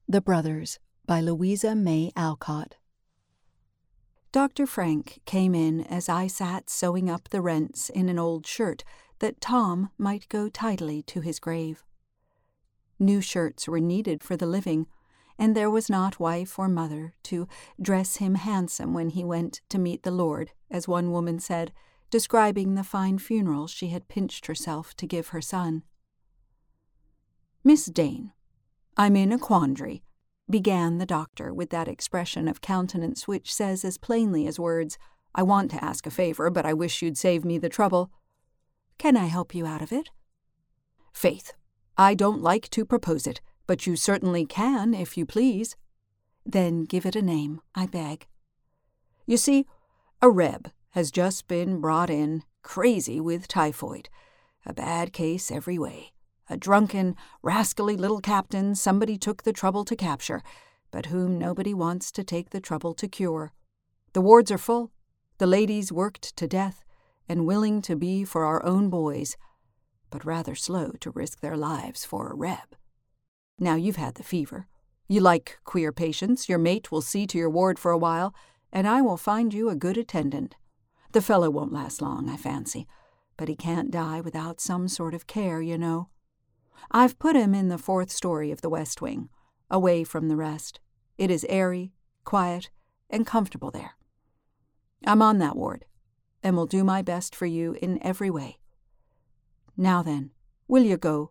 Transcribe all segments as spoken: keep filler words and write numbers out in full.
The Brothers by Louisa May Alcott. Doctor Frank came in as I sat sewing up the rents in an old shirt that Tom might go tidily to his grave. New shirts were needed for the living, and there was not wife or mother to dress him handsome when he went to meet the Lord, as one woman said, describing the fine funeral she had pinched herself to give her son. "Miss Dane, I'm in a quandary," began the doctor with that expression of countenance which says as plainly as words, "I want to ask a favor, but I wish you'd save me the trouble." "Can I help you out of it?" "Faith, I don't like to propose it, but you certainly can, if you please." "Then give it a name, I beg." "You see, a reb has just been brought in, crazy with typhoid, a bad case every way. A drunken, rascally little captain somebody took the trouble to capture, but whom nobody wants to take the trouble to cure. The wards are full, the ladies worked to death, and willing to be for our own boys, but rather slow to risk their lives for a reb. Now you've had the fever. You like queer patients, your mate will see to your ward for a while, and I will find you a good attendant. The fellow won't last long, I fancy, but he can't die without some sort of care, you know. I've put him in the fourth story of the west wing, away from the rest. It is airy, quiet, and comfortable there. I'm on that ward, and will do my best for you in every way. Now then, will you go?"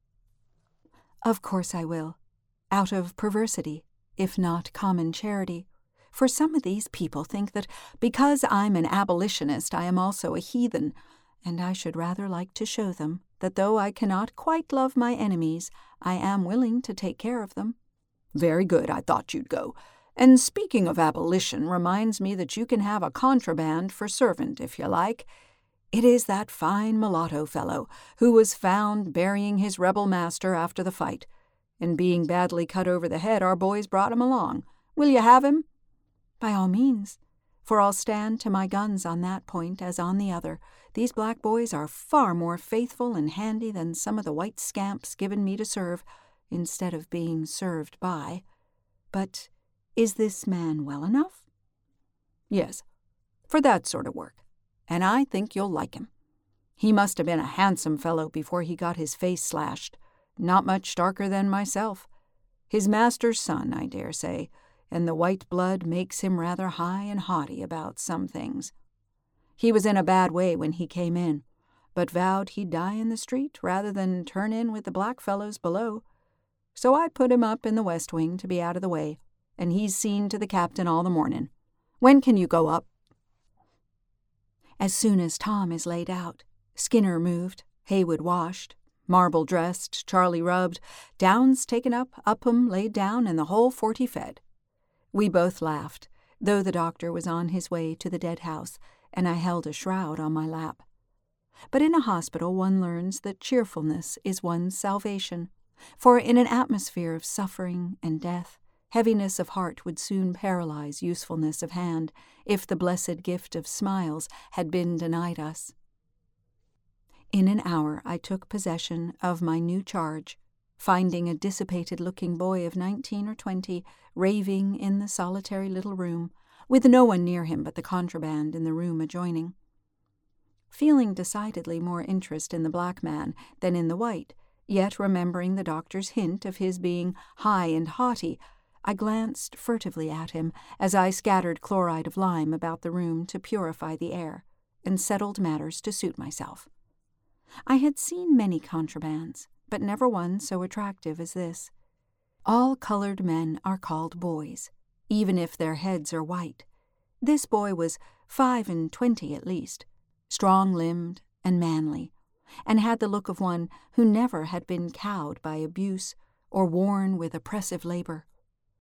"Of course I will, out of perversity, if not common charity, for some of these people think that because I'm an abolitionist I am also a heathen, and I should rather like to show them that though I cannot quite love my enemies, I am willing to take care of them." "Very good, I thought you'd go. And speaking of abolition reminds me that you can have a contraband for servant, if you like. It is that fine mulatto fellow who was found burying his rebel master after the fight, and being badly cut over the head our boys brought him along. Will you have him?" "By all means, for I'll stand to my guns on that point as on the other. These black boys are far more faithful and handy than some of the white scamps given me to serve, instead of being served by. But is this man well enough?" "Yes, for that sort of work, and I think you'll like him. He must have been a handsome fellow before he got his face slashed, not much darker than myself. His master's son, I dare say, and the white blood makes him rather high and haughty about some things. He was in a bad way when he came in, but vowed he'd die in the street rather than turn in with the black fellows below. So I put him up in the west wing to be out of the way, and he's seen to the captain all the morning. When can you go up?" "As soon as Tom is laid out, Skinner moved, Haywood washed, Marble dressed, Charlie rubbed, Downs taken up, Upham laid down, and the whole forty fed." We both laughed, though the doctor was on his way to the dead house, and I held a shroud on my lap. But in a hospital one learns that cheerfulness is one's salvation, for in an atmosphere of suffering and death, heaviness of heart would soon paralyze usefulness of hand, if the blessed gift of smiles had been denied us. In an hour I took possession of my new charge, finding a dissipated-looking boy of nineteen or twenty raving in the solitary little room, with no one near him but the contraband in the room adjoining. Feeling decidedly more interest in the black man than in the white, yet remembering the doctor's hint of his being high and haughty, I glanced furtively at him as I scattered chloride of lime about the room to purify the air, and settled matters to suit myself. I had seen many contrabands, but never one so attractive as this. All colored men are called boys, even if their heads are white. This boy was five and twenty at least, strong-limbed and manly, and had the look of one who never had been cowed by abuse or worn with oppressive labor.